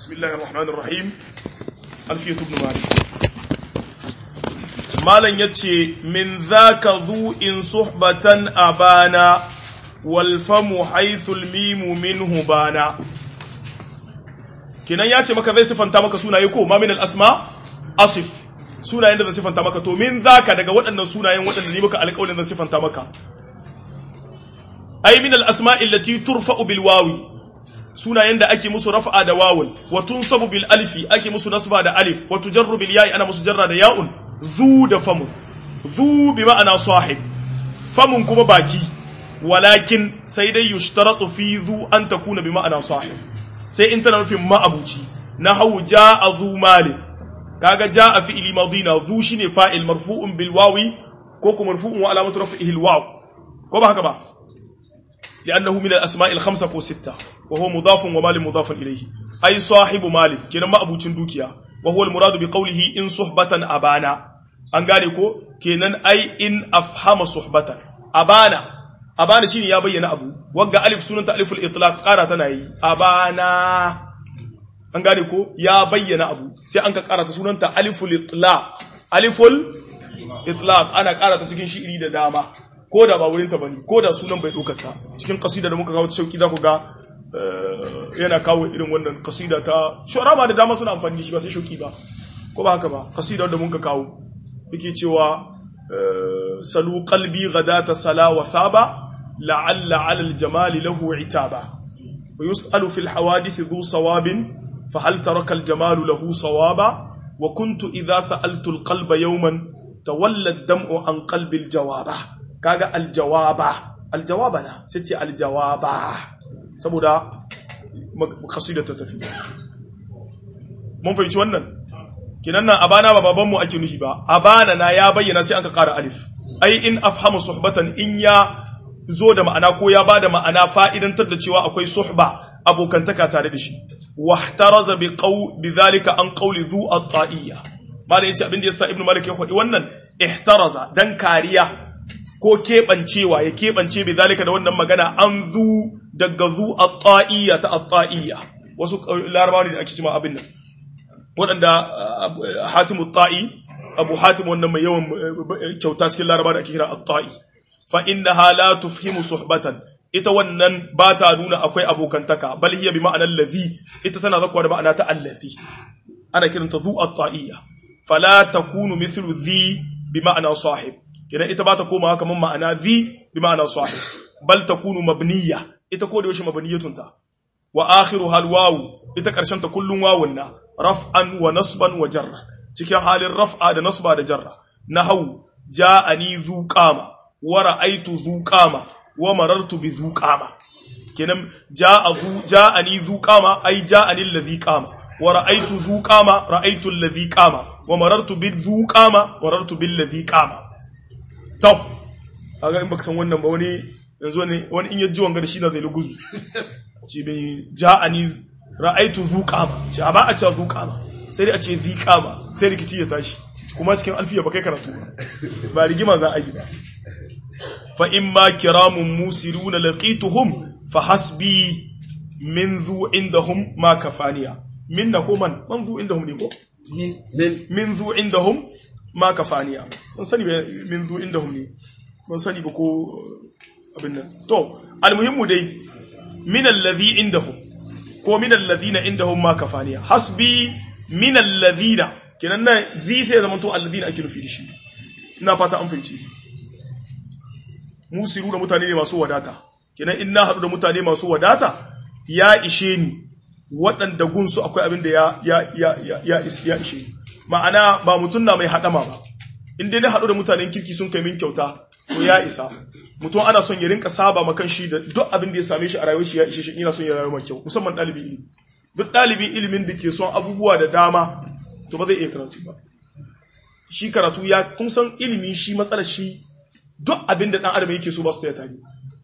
bismillahir rahmanir rahim alfiyatu ibn malik malan yace min zaka zu in suhbatan abana wal famu haythu al mim minhu bana kinan yace maka zai sifanta maka sunaye ko ma min al asma asif sunayen da zai sifanta maka to min zaka daga waɗannan sunayen waɗanda ni maka alƙawarin zan sifanta maka ay min al asma'i allati turfa'u bil wawi sunayen da ake musu raf'a da wawun wa tunsabu bil alifi ake musu nasba da alif wa tujarru bil ya'i ana musu jarra da ya'un zu da famun zu bi ma'ana sahib famun kuma baki walakin sai dai yushtaratu fi zu an takuna bi ma'ana sahib sai in tana nufin ma'abuci nahu ja'a zu malik kaga ja'a fi'li madina zu shine fa'il marfu'un bil wawi ko kuma marfu'un wa alamatu raf'ihi al waw ko ba haka ba لأنه من الأسماء الخمسة أو ستة وهو مضاف ومال مضاف إليه أي صاحب مال كنا ما أبو تندوكيا وهو المراد بقوله إن صحبة أبانا أنقالكو كنا أي إن أفهم صحبة أبانا شيني يا بينا أبو وقع ألف سنة ألف الإطلاق قارتنا أي أبانا أنقالكو يا بينا أبو سيأنك قارت سنة ألف الإطلاق ألف الإطلاق أنا قارت تكين شيء إلي داما ko da ba wurin ta bane ko da sunan bai dokata cikin kasida da muka kawo ta shauki za ku ga yana kawo irin wannan kasida ta shurama da dama suna amfani da shi ba sai shauki ba ko ba haka ba kasida da muka kawo yake cewa salu qalbi ghadata sala wa thaba la'alla 'ala al-jamali lahu 'itaba wa yus'alu fil hawadith dhu sawabin fa hal taraka al-jamalu lahu sawaba wa kuntu idha sa'altu al-qalba yawman tawalla ad-dam'u an qalbi al-jawaba kaga aljawaba na sai ce aljawaba saboda kasida ta tafi mun fahimci wannan kinan nan abana ba baban mu ake nufi ba abana na ya bayyana sai an ka ƙara alif ai in afhamu suhbatan in ya zo da ma'ana ko ya bada ma'ana fa'idantar da cewa akwai suhba abokantaka tare da shi wahtaraza bi zalika an qawli dhu at-ta'iyya malai yace abin da yasa ibnu malik ya faɗi wannan ihtaraza dan kariya ko keɓancewa ya keɓance bai zalika da wannan magana an zu daga zu at-ta'iyya ta at-ta'iyya wasu larabawa ne da ake cewa abin nan waɗanda hatimu ta'i abu hatim wannan mai yawan kyauta cikin larabawa da ake kira at-ta'i fa innaha la tufhimu suhbatan ita wannan ba ta nuna akwai abokantaka bal hiya bi ma'anar ladhi ita tana zakwa da ma'ana ta allazi ana kiranta zu at-ta'iyya fala takunu mithlu dhi bi ma'ana sahib idan ita ba ta komawa kamar ma'ana zi bi ma'ana sahih bal takunu mabniya ita ko da yaushe mabniyatun ta wa akhiruha alwawu ita karshen ta kullun wawun na raf'an wa nasban wa jarra cikin halin raf'a da nasba da jarra nahwu ja'ani zu qama wa ra'aytu zu qama wa marartu bi zu qama kenan ja'ani zu qama ai ja'ani alladhi qama wa ra'aytu zu qama ra'aytu alladhi qama wa marartu bi zu qama marartu bil ladhi qama top kaga in baka san wannan ba wani yanzu ne wani in yaji wanga da shi na zai luguzu ce bai ja'ani ra'aitu zuqama ce ba a ce zuqama sai dai a ce ziqama sai rikici ya tashi kuma cikin alfiya ba kai karatu ba rigima za a yi ba fa imma kiramun musiruna laqituhum fa hasbi min zu indahum ma kafaniya minna man zu indahum ne ko min zu indahum ma kafaniya mun sani ba min zu indahum ne mun sani ba ko abin nan to almuhimmu dai min allazi indahum ko min allazina indahum ma kafaniya hasbi min allazina kenan nan zi sai zaman to allazina ake nufi da shi ina fata an fahimci musiru da mutane ne masu wadata kenan in na hadu da mutane masu wadata ya ishe ni waɗanda gunsu akwai abin da ya ishe ni ma'ana ba mutum na mai haɗama ba inda na haɗu da mutanen kirki sun kai min kyauta to ya isa mutum ana son ya rinka saba makan shi da duk abin da ya same shi a rayuwar shi ya ishe shi ina son ya rayu mai kyau musamman ɗalibin ilimi duk ɗalibin ilimin da ke son abubuwa da dama to ba zai iya karatu ba shi karatu ya kun san ilimi shi matsalar shi duk abin da ɗan adam yake so ba su ta tare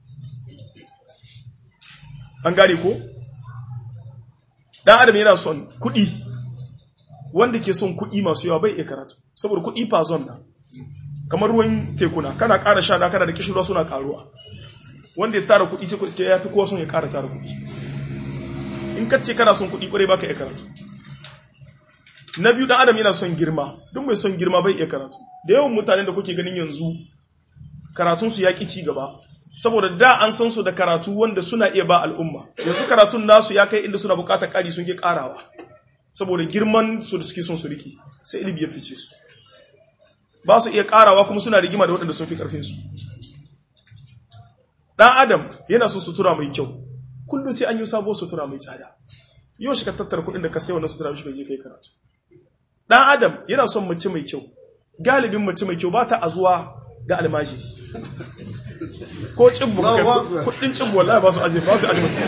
an gane ko ɗan adam yana son kuɗi wanda ke son kuɗi masu yawa bai iya karatu saboda kuɗi fazon na kamar ruwan tekuna kana ƙara sha da kana da kishirwa suna ƙaruwa wanda ya tara kuɗi sai kuɗi ya fi kowa son ya ƙara tara kuɗi in ka ce kana son kuɗi kwarai baka iya karatu. Na biyu dan adam yana son girma, duk mai son girma bai iya karatu. Da yawan mutanen da kuke ganin yanzu karatun su yaki ci gaba saboda da an san su da karatu wanda suna iya ba al'umma. Yanzu karatun nasu ya kai inda suna bukatar ƙari sun ke ƙarawa. Saboda girman su da suke son su riki sai ilimi ya fice su. Ba su iya ƙarawa kuma suna rigima da waɗanda sun fi ƙarfin su. Dan adam yana son sutura mai kyau. Kullum sai an yi sabuwar sutura mai tsada. Yau shi ka tattara kuɗin da ka sai wannan sutura shi ka je kai karatu. Dan adam yana son mace mai kyau. Galibin mace mai kyau ba ta azuwa ga almajiri. Ko cibbu kai kuɗin cibbu wallahi ba su aje mace.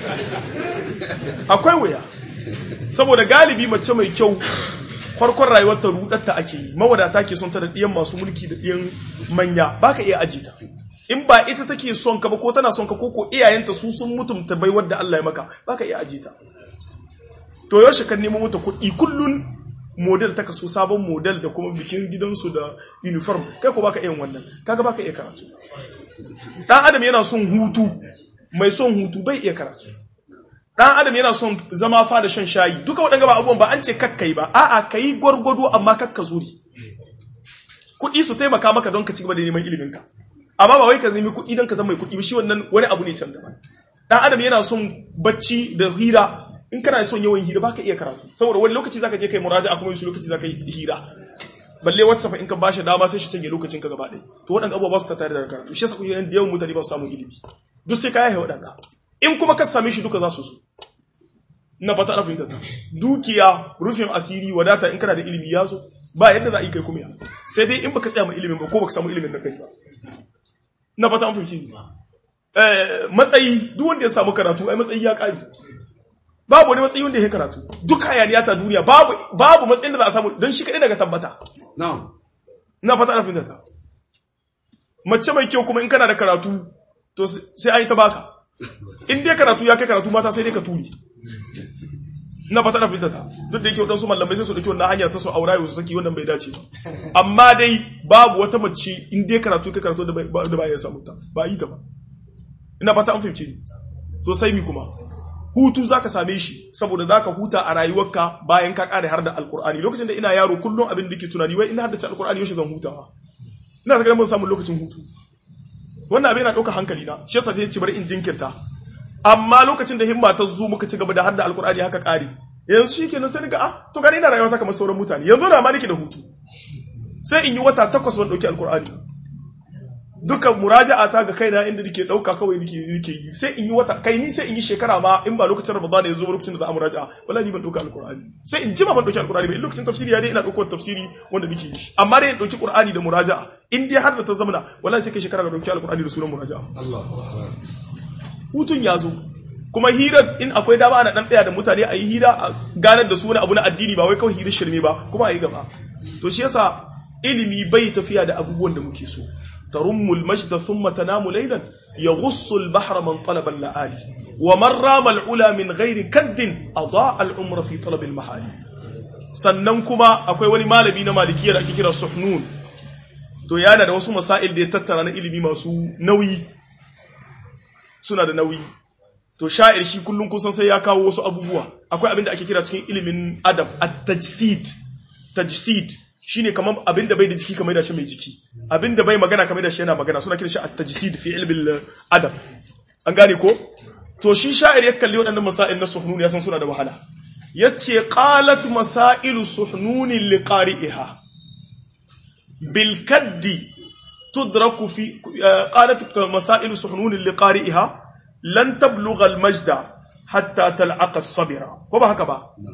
Akwai wuya. Saboda galibi mace mai kyau farkon rayuwar ta rudatta ake yi. Mawadata ke son ta da ɗiyan masu mulki da ɗiyan manya baka iya aje ta. In ba ita take son ka ba ko tana son ka ko iyayenta su sun mutumta bai wadda Allah ya maka baka iya aje ta. To yaushe kan nemo mata kuɗi kullun model ta kaso sabon model da kuma bikin gidansu da uniform kai ko baka iya wannan kaga baka iya karatu. Dan adam yana son hutu, mai son hutu bai iya karatu. Dan adam yana son zama fa da shan shayi duka waɗanda ba abubuwan ba an ce kakkai ba a'a kai gwargwado amma kakka zuri. Kuɗi su taimaka maka don ka ci gaba da neman ilimin ka. Amma ba wai ka nemi kuɗi don ka zama mai kuɗi ba shi wannan wani abu ne can daban. Dan adam yana son bacci da hira in kana son yawan hira baka iya karatu saboda wani lokaci zaka je kai muraja'a kuma wani lokaci zaka yi hira. Balle WhatsApp in ka bashi dama sai shi canje lokacin ka gaba ɗaya. To waɗannan abubuwa ba su tattare da karatu. Shi yasa kuke ganin da yawan mutane ba su samu ilimi. Duk sai ka yaye waɗannan. In kuma ka same shi duka za su so. Ina fata ana fahimta ta. Dukiya, rufin asiri, wadata in kana da ilimi ya so ba yadda za a yi kai kuma ya. Sai dai in baka tsaya ma ilimin ba ko baka samu ilimin da kai ba. Na fata an fahimci matsayi duk wanda ya samu karatu ai matsayi ya kare babu wani matsayi wanda ya karatu duk hayaniya ta duniya babu matsayin da za a samu don shi kadai daga tabbata na'am na fata an fahimta ta mace mai kyau kuma in kana da karatu to sai ai ta baka in dai karatu ya kai karatu mata sai dai ka turi na fata an fahimta ta duk da yake wadansu mallamai sai su dauki wannan hanya ta su aura yau su saki wannan bai dace ba amma dai babu wata mace in dai karatu kai karatu da ba ya samu ta ba yi ta ba ina fata an fahimce ni to sai mi kuma hutu zaka same shi saboda zaka huta a rayuwarka bayan ka kare har da alqur'ani lokacin da ina yaro kullum abin da nake tunani wai ina haddace alqur'ani yaushe zan hutawa ina ta ga mun samu lokacin hutu wannan abin yana dauka hankali na shi yasa sai ce bari in jinkirta amma lokacin da himma ta zo muka ci gaba da hadda alqur'ani haka kare yanzu shikenan sai daga to gani ina rayuwa ta kamar sauran mutane yanzu da ma nake da hutu sai in yi wata 8 ban dauki alqur'ani dukan muraja'a ta ga kaina inda nake dauka kawai nake yi sai in yi wata kai ni sai in yi shekara ma in ba lokacin Ramadan ya zo lokacin da za a muraja'a wallahi ni ban dauka alqur'ani sai in ji ma ban dauki alqur'ani ba in lokacin tafsiri ya dai ina dauko tafsiri wanda nake yi amma dai in dauki qur'ani da muraja'a in dai har da ta zamana wallahi sai kai shekara ga dauki alqur'ani da sunan muraja'a Allahu akbar hutun ya zo kuma hira in akwai dama ana dan tsaya da mutane a yi hira a ganar da su wani abu na addini ba wai kawai hira shirme ba kuma a yi gaba to shi yasa ilimi bai tafiya da abubuwan da muke so ترم المجد ثم تنام ليلا يغص البحر من طلب اللآلي ومن رام العلا من غير كد أضاء العمر في طلب المحال sannan kuma akwai wani malami na malikiya da ake kira Suhnun to yana da wasu masail da ya tattara na ilimi masu nauyi suna da nauyi to sha'ir shi kullun kusan sai ya kawo wasu abubuwa akwai abin da ake kira cikin ilimin adab at-tajsid shine kamar abinda bai da jiki kamar da shi mai jiki abinda bai magana kamar da shi yana magana suna kiran shi at-tajsid fi ilmi al-adab an gane ko to shi sha'ir ya kalli wadannan masail na Suhnun ya san suna da wahala yace qalat masailu Suhnun liqari'iha bil kaddi tudraku fi qalat masailu Suhnun liqari'iha lan tablugha al-majda hatta tal'aqa as-sabira ko ba haka ba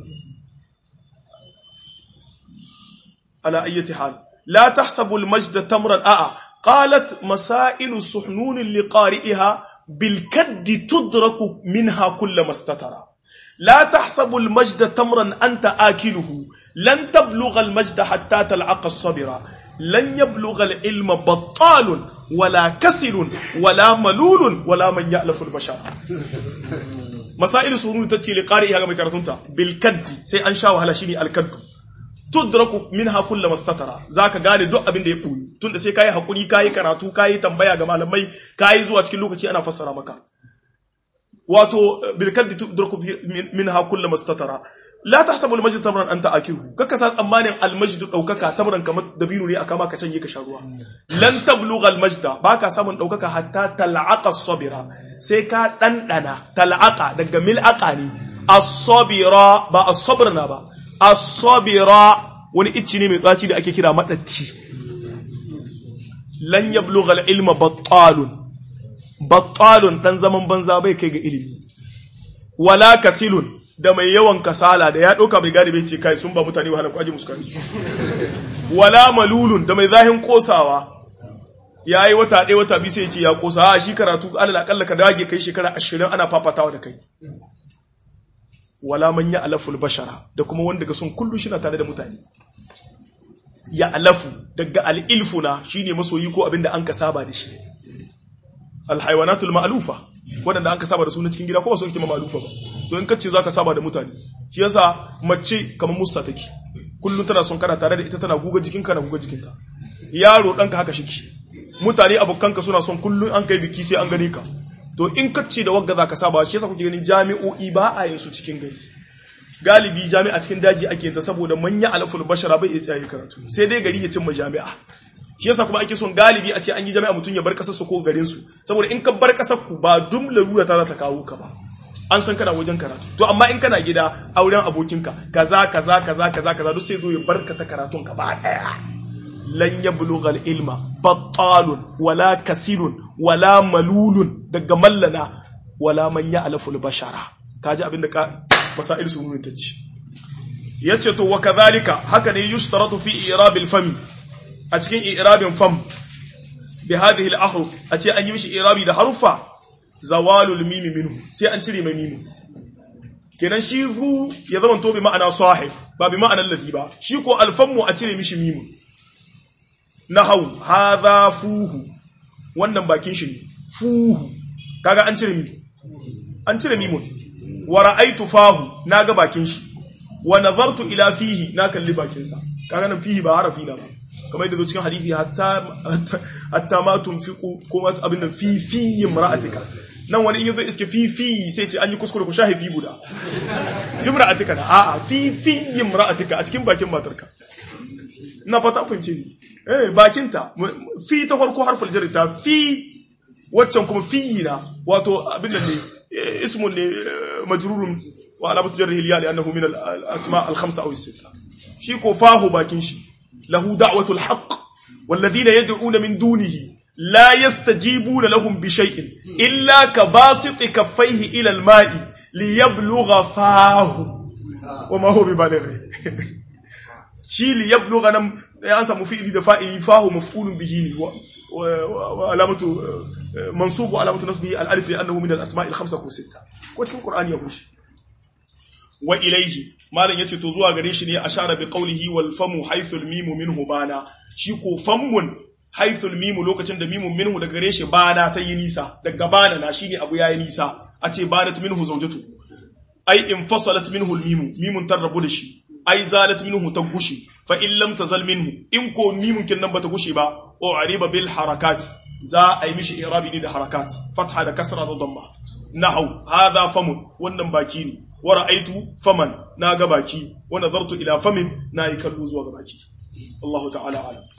على أي حال لا تحسب المجد تمرا قالت مسائل سحنون لقارئها بالكد تدرك منها كل ما استتر لا تحسب المجد تمرا أنت آكله لن تبلغ المجد حتى تلعق الصبر لن يبلغ العلم بطال ولا كسل ولا ملول ولا من يألف البشر مسائل سحنون تتي لقارئها كما كرتونتا بالكد سي أنشا وهلا شيني الكد tudraku minha kullu mastatara zaka gane duk abin da ya koyi tunda sai kai hakuri kai karatu kai tambaya ga malamai kai zuwa cikin lokaci ana fassara maka wato bil kaddi tudruku minha kullu mastatara la tahsabu al majd tamran anta akihu kaka sa tsammanin al majd daukaka tamran kamar dabino ne aka maka canje ka sharuwa lan tablugha al majda baka samun daukaka hatta tal'aqa as-sabira sai ka dandana tal'aqa daga mil'aqa ne as-sabira ba as-sabrna ba as-sabira wani icci ne mai tsaci da ake kira madacci lan yablugha al ilma battalun dan zaman banza bai kai ga ilimi wala kasilun da mai yawan kasala da ya doka bai gane bai ce kai sun ba mutane wahala ku aje musu kai wala malulun da mai zahin kosawa yayi wata ɗaya wata biyu sai ya ce ya kosa shi karatu alal akalla ka dage kai shekara 20 ana fafatawa da kai wala man ya alaful bashara da kuma wanda ga sun kullu shi na tare da mutane ya alafu daga al-ilfuna shine masoyi ko abinda an ka saba da shi al-haywanatul ma'lufa wadanda an ka saba da su na cikin gida ko ba su kike ma'lufa ba to in kace zaka saba da mutane shi yasa mace kamar musa take kullun tana son kana tare da ita tana guga jikinka na guga jikinta yaro danka haka shiki mutane abokanka suna son kullun an kai biki sai an gane ka to in kace da wagga zaka saba shi yasa kuke ganin jami'o'i ba a yin su cikin gari galibi jami'a cikin daji ake ta saboda manya alaful bashara bai iya tsaye karatu sai dai gari ya cimma jami'a shi yasa kuma ake son galibi a ce an yi jami'a mutun ya bar kasar su ko garin su saboda in ka bar kasar ku ba dum larura ta za ta kawo ka ba an san kana wajen karatu to amma in kana gida auren abokinka kaza duk sai zo ya barka ta karatun ka ba daya lan yablugha al-ilma battalun wala kasirun wala malulun daga mallana wala man ya'lafu al-bashara kaji abinda ka masail su mun tace yace to wa kadhalika haka ne yushtaratu fi i'rab al-fam a cikin i'rabin fam bi hadhihi al-ahruf a ce an yi mishi i'rabi da harufa zawalul mim minhu sai an cire mai mim kenan shi ru ya zama to bi ma'ana sahib ba bi ma'ana alladhi ba shi ko al-famu a cire mishi mim nahau hadha fuhu wannan bakin shi ne fuhu kaga an cire mimun wa ra'aytu fahu naga bakin shi wa nazartu ila fihi na kalli bakin sa kaga nan fihi ba harafi na ba kamar yadda zo cikin hadisi hatta ma tunfiqu ko abin nan fi imra'atika nan wani in yazo iske fi sai ce an yi kuskure ku shahi fi guda imra'atika na a'a fi imra'atika a cikin bakin matarka ina fata kun ce ni bakinta fi ta farko harful jarri ta fi waccan kuma fi na wato abin da ne ismun ne majrurun wa alamatu jarrihi liya li'annahu min al-asma al-khamsa aw as-sitta shi ko fahu bakin shi lahu da'watul haqq walladhina yad'una min dunihi la yastajibuna lahum bi shay'in illa kabasiti kaffayhi ila al-ma'i liyablugha fahu wa ma huwa bibalighi shi liyablugha nam ya samu fi'ili da fa'ili fahu maf'ulun bihi wa alamatu mansubu alamatu nasbihi al-alif li'annahu min al-asma' al-khamsa ko sitta ko cikin qur'ani ya gushi wa ilayhi malan yace to zuwa gare shi ne ashara bi qawlihi wal famu haythu al-mim minhu bana shi ko famun haythu al-mim lokacin da mimun minhu daga gare shi bana ta yi nisa daga bana na shine abu yayi nisa a ce banat minhu zawjatu ai infasalat minhu al-mim mimun tarrabu da shi ai zalat minhu tagushi fa in lam tazal minhu in ko mimun kin nan bata gushe ba o ariba bil harakat za ai mishi i'rabi ne da harakat fatha da kasra da damma nahu hadha famun wannan baki ne wa ra'aytu faman na ga baki wa nazartu ila famin na yi kallo zuwa ga baki Allahu ta'ala alam